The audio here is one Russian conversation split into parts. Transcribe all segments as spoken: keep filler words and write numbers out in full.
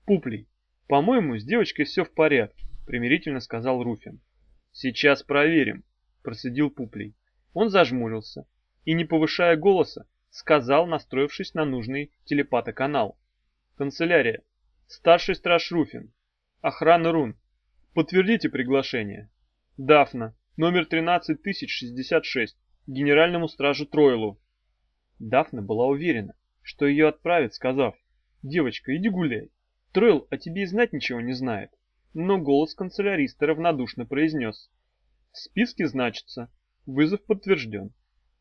«Пуплей, по-моему, с девочкой все в порядке», — примирительно сказал Руфин. «Сейчас проверим», — процедил Пуплей. Он зажмурился и, не повышая голоса, сказал, настроившись на нужный телепатоканал. «Канцелярия. Старший страж Руфин. Охрана рун. Подтвердите приглашение. Дафна. Номер тринадцать тысяч шестьдесят шесть. Генеральному стражу Тройлу». Дафна была уверена, что ее отправят, сказав: «Девочка, иди гуляй. Тройл о тебе и знать ничего не знает». Но голос канцеляриста равнодушно произнес: «В списке значится. Вызов подтвержден».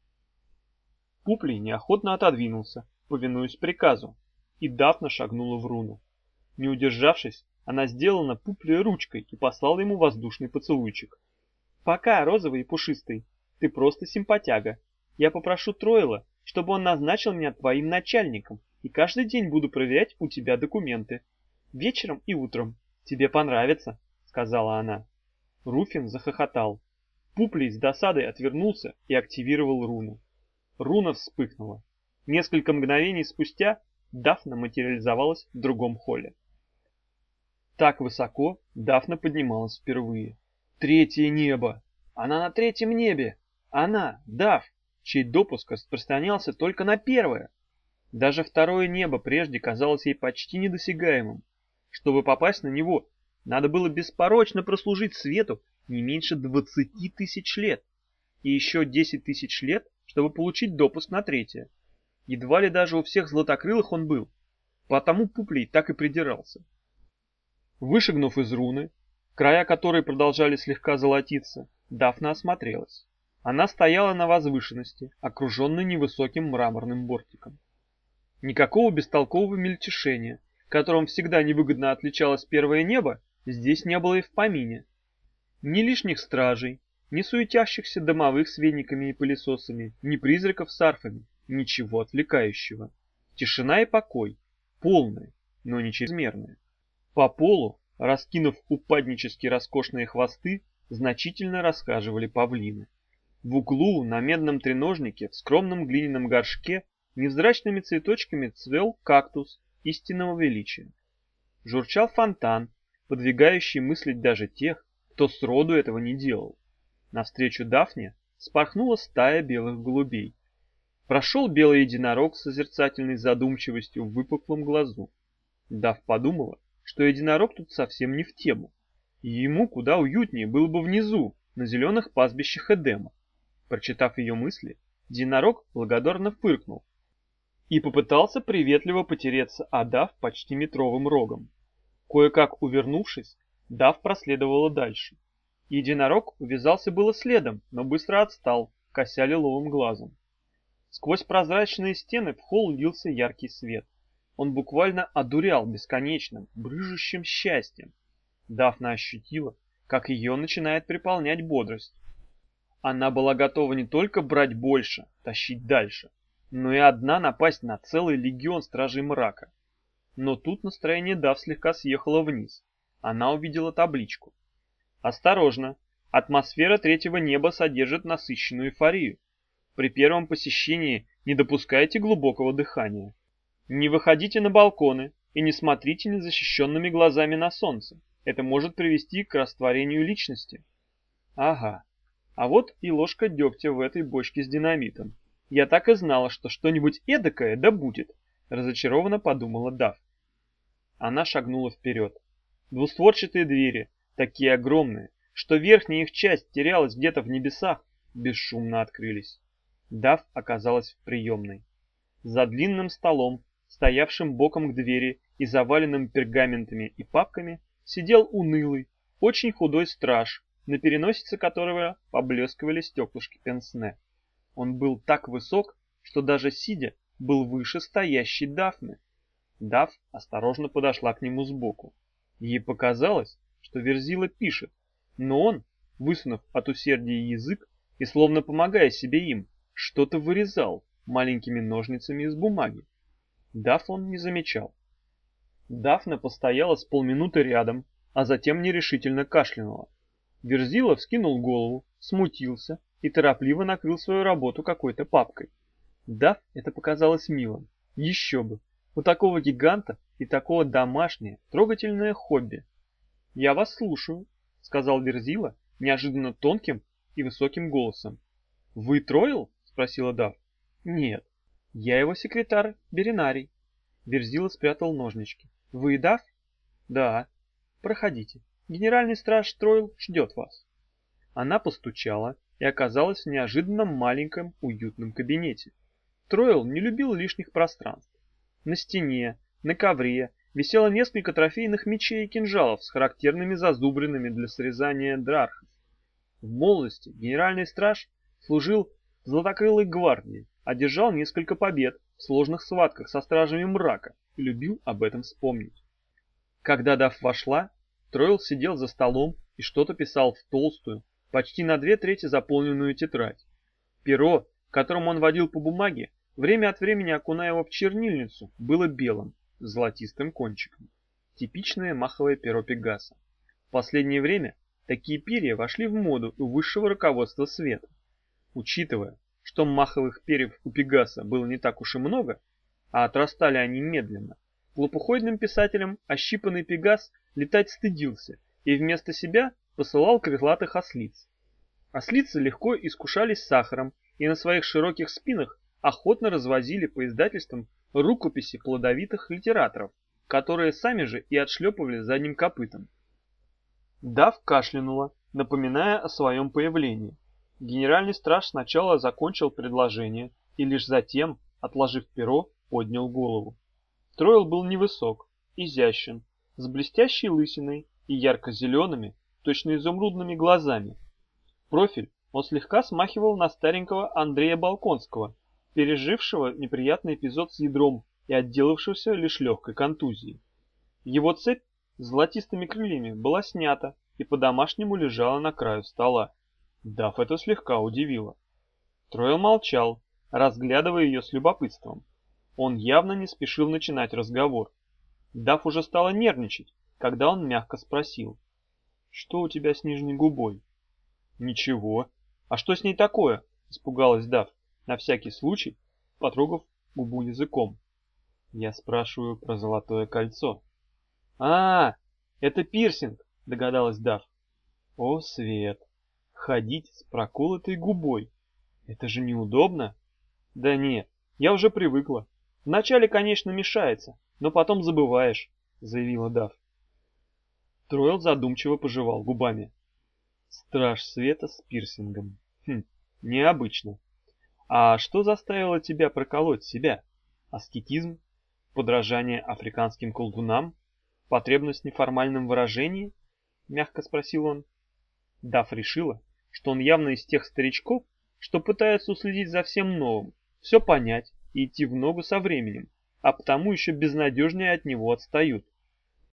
Пуплей неохотно отодвинулся, повинуясь приказу, и Дафна шагнула в руну. Не удержавшись, она сделала на Пуплея ручкой и послала ему воздушный поцелуйчик. «Пока, розовый и пушистый, ты просто симпатяга. Я попрошу Тройла, чтобы он назначил меня твоим начальником, и каждый день буду проверять у тебя документы. Вечером и утром. Тебе понравится», — сказала она. Руфин захохотал. Пуплей с досадой отвернулся и активировал руну. Руна вспыхнула. Несколько мгновений спустя Дафна материализовалась в другом холле. Так высоко Дафна поднималась впервые. Третье небо! Она на третьем небе! Она, Даф, чей допуск распространялся только на первое! Даже второе небо прежде казалось ей почти недосягаемым. Чтобы попасть на него, надо было беспорочно прослужить свету не меньше двадцати тысяч лет. И еще десять тысяч лет, чтобы получить допуск на третье. Едва ли даже у всех златокрылых он был. Потому Пуплей так и придирался. Вышагнув из руны, края которой продолжали слегка золотиться, Дафна осмотрелась. Она стояла на возвышенности, окруженной невысоким мраморным бортиком. Никакого бестолкового мельтешения, которым всегда невыгодно отличалось первое небо, здесь не было и в помине. Ни лишних стражей, ни суетящихся домовых с вениками и пылесосами, ни призраков с арфами, ничего отвлекающего. Тишина и покой, полные, но не чрезмерные. По полу, раскинув упаднически роскошные хвосты, значительно расхаживали павлины. В углу на медном треножнике в скромном глиняном горшке невзрачными цветочками цвел кактус истинного величия. Журчал фонтан, подвигающий мыслить даже тех, кто сроду этого не делал. Навстречу Дафне спорхнула стая белых голубей. Прошел белый единорог с созерцательной задумчивостью в выпуклом глазу. Даф подумала, что единорог тут совсем не в тему, и ему куда уютнее было бы внизу, на зеленых пастбищах Эдема. Прочитав ее мысли, единорог благодарно фыркнул и попытался приветливо потереться о Даф почти метровым рогом. Кое-как увернувшись, Даф проследовала дальше. Единорог увязался было следом, но быстро отстал, кося лиловым глазом. Сквозь прозрачные стены в холл лился яркий свет. Он буквально одурял бесконечным, брыжущим счастьем. Дафна ощутила, как ее начинает переполнять бодрость. Она была готова не только брать больше, тащить дальше, но и одна напасть на целый легион стражей мрака. Но тут настроение Даф слегка съехало вниз. Она увидела табличку. Осторожно, атмосфера третьего неба содержит насыщенную эйфорию. При первом посещении не допускайте глубокого дыхания. Не выходите на балконы и не смотрите незащищенными глазами на солнце. Это может привести к растворению личности. Ага, а вот и ложка дегтя в этой бочке с динамитом. Я так и знала, что что-нибудь эдакое да будет, разочарованно подумала Даф. Она шагнула вперед. Двустворчатые двери, такие огромные, что верхняя их часть терялась где-то в небесах, бесшумно открылись. Даф оказалась в приемной. За длинным столом, стоявшим боком к двери и заваленным пергаментами и папками, сидел унылый, очень худой страж, на переносице которого поблескивали стеклышки пенсне. Он был так высок, что даже сидя был выше стоящей Дафны. Даф осторожно подошла к нему сбоку. Ей показалось, что Верзила пишет, но он, высунув от усердия язык и словно помогая себе им, что-то вырезал маленькими ножницами из бумаги. Даф он не замечал. Дафна постояла с полминуты рядом, а затем нерешительно кашлянула. Верзила вскинул голову, смутился и торопливо накрыл свою работу какой-то папкой. Даф это показалось милым. Еще бы. У такого гиганта и такого домашнее, трогательное хобби. «Я вас слушаю», — сказал Верзила неожиданно тонким и высоким голосом. «Вы Троил?» — спросила Дав. «Нет, я его секретарь Беринарий». Верзила спрятал ножнички. «Вы Дав?» «Да». «Проходите. Генеральный страж Троил ждет вас». Она постучала и оказалась в неожиданном маленьком уютном кабинете. Троил не любил лишних пространств. На стене, на ковре висело несколько трофейных мечей и кинжалов с характерными зазубринами для срезания дрархов. В молодости генеральный страж служил в Златокрылой гвардии, одержал несколько побед в сложных схватках со стражами мрака и любил об этом вспомнить. Когда Дав вошла, Троил сидел за столом и что-то писал в толстую, почти на две трети заполненную тетрадь. Перо, которым он водил по бумаге, время от времени окуная его в чернильницу, было белым, с золотистым кончиком. Типичное маховое перо Пегаса. В последнее время такие перья вошли в моду у высшего руководства света. Учитывая, что маховых перьев у Пегаса было не так уж и много, а отрастали они медленно, глупоходным писателям ощипанный Пегас летать стыдился и вместо себя посылал крылатых ослиц. Ослицы легко искушались сахаром и на своих широких спинах охотно развозили по издательствам рукописи плодовитых литераторов, которые сами же и отшлепывали задним копытом. Дав кашлянула, напоминая о своем появлении. Генеральный страж сначала закончил предложение и лишь затем, отложив перо, поднял голову. Троил был невысок, изящен, с блестящей лысиной и ярко-зелеными, точно изумрудными глазами. Профиль он слегка смахивал на старенького Андрея Балконского, пережившего неприятный эпизод с ядром и отделавшегося лишь легкой контузией. Его цепь с золотистыми крыльями была снята и по-домашнему лежала на краю стола. Дав это слегка удивило. Троил молчал, разглядывая ее с любопытством. Он явно не спешил начинать разговор. Дав уже стала нервничать, когда он мягко спросил: «Что у тебя с нижней губой?» «Ничего. А что с ней такое?» — испугалась Дав, на всякий случай потрогав губу языком. «Я спрашиваю про золотое кольцо». «А, это пирсинг», — догадалась Дав. «О, Свет, ходить с проколотой губой. Это же неудобно?» «Да нет, я уже привыкла. Вначале, конечно, мешается, но потом забываешь», — заявила Дав. Троил задумчиво пожевал губами. «Страж света с пирсингом. Хм, необычно. А что заставило тебя проколоть себя? Аскетизм? Подражание африканским колдунам? Потребность в неформальном выражении?» — мягко спросил он. Дав решила, что он явно из тех старичков, что пытаются уследить за всем новым, все понять и идти в ногу со временем, а потому еще безнадежнее от него отстают.